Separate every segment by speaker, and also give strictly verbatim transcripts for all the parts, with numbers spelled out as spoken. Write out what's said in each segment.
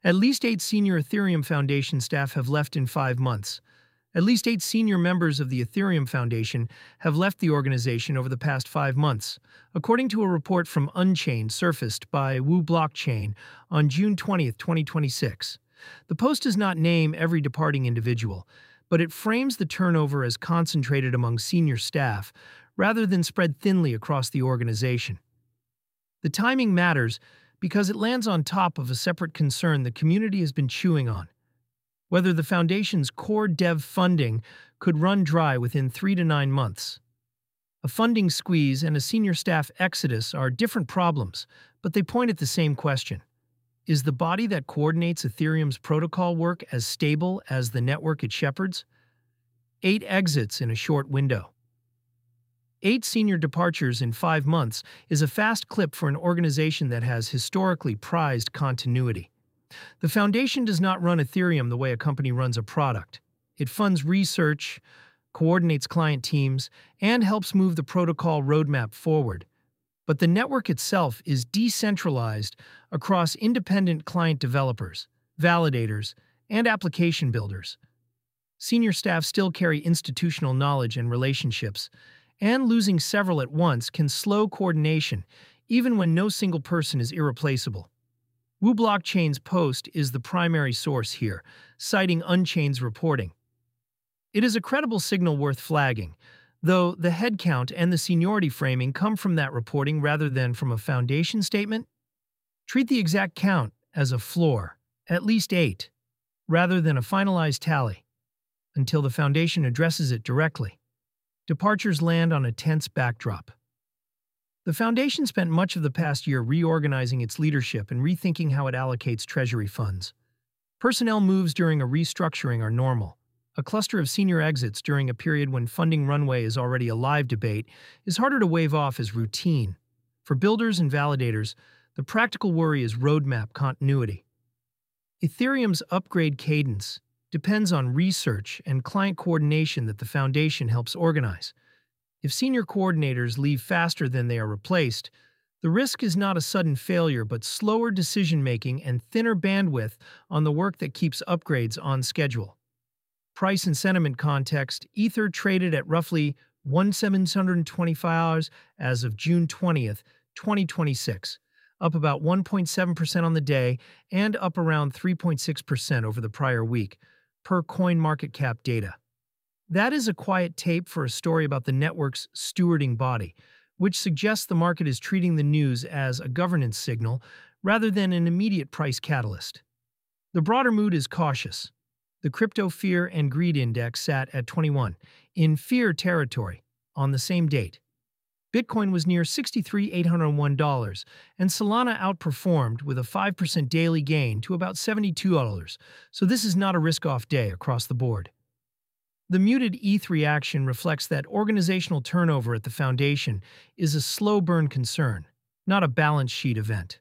Speaker 1: At least eight senior Ethereum Foundation staff have left in five months. At least eight senior members of the Ethereum Foundation have left the organization over the past five months, according to a report from Unchained surfaced by Wu Blockchain on June twentieth, twenty twenty-six. The post does not name every departing individual, but it frames the turnover as concentrated among senior staff rather than spread thinly across the organization. The timing matters because it lands on top of a separate concern the community has been chewing on: whether the foundation's core dev funding could run dry within three to nine months. A funding squeeze and a senior staff exodus are different problems, but they point at the same question. Is the body that coordinates Ethereum's protocol work as stable as the network it shepherds? Eight exits in a short window. Eight senior departures in five months is a fast clip for an organization that has historically prized continuity. The foundation does not run Ethereum the way a company runs a product. It funds research, coordinates client teams, and helps move the protocol roadmap forward. But the network itself is decentralized across independent client developers, validators, and application builders. Senior staff still carry institutional knowledge and relationships, and losing several at once can slow coordination, even when no single person is irreplaceable. Wu Blockchain's post is the primary source here, citing Unchained's reporting. It is a credible signal worth flagging, though the headcount and the seniority framing come from that reporting rather than from a foundation statement. Treat the exact count as a floor, at least eight, rather than a finalized tally, until the foundation addresses it directly. Departures land on a tense backdrop. The foundation spent much of the past year reorganizing its leadership and rethinking how it allocates treasury funds. Personnel moves during a restructuring are normal. A cluster of senior exits during a period when funding runway is already a live debate is harder to wave off as routine. For builders and validators, the practical worry is roadmap continuity. Ethereum's upgrade cadence depends on research and client coordination that the foundation helps organize. If senior coordinators leave faster than they are replaced, the risk is not a sudden failure but slower decision-making and thinner bandwidth on the work that keeps upgrades on schedule. Price and sentiment context: Ether traded at roughly one thousand seven hundred twenty-five dollars as of June twentieth, twenty twenty-six, up about one point seven percent on the day and up around three point six percent over the prior week, per CoinMarketCap data. That is a quiet tape for a story about the network's stewarding body, which suggests the market is treating the news as a governance signal rather than an immediate price catalyst. The broader mood is cautious. The Crypto Fear and Greed Index sat at twenty-one, in fear territory, on the same date. Bitcoin was near sixty-three thousand eight hundred one dollars, and Solana outperformed with a five percent daily gain to about seventy-two dollars, so this is not a risk-off day across the board. The muted E T H reaction reflects that organizational turnover at the foundation is a slow-burn concern, not a balance sheet event.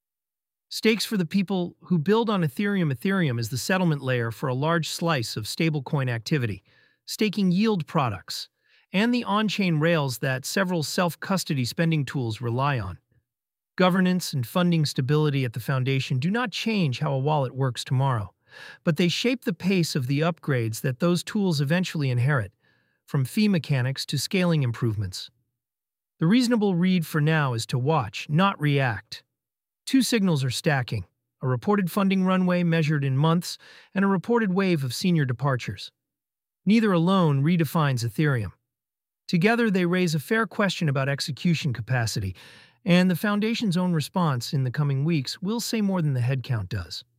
Speaker 1: Stakes for the people who build on Ethereum. Ethereum is the settlement layer for a large slice of stablecoin activity, staking yield products, and the on-chain rails that several self-custody spending tools rely on. Governance and funding stability at the foundation do not change how a wallet works tomorrow, but they shape the pace of the upgrades that those tools eventually inherit, from fee mechanics to scaling improvements. The reasonable read for now is to watch, not react. Two signals are stacking: a reported funding runway measured in months and a reported wave of senior departures. Neither alone redefines Ethereum. Together, they raise a fair question about execution capacity, and the foundation's own response in the coming weeks will say more than the headcount does.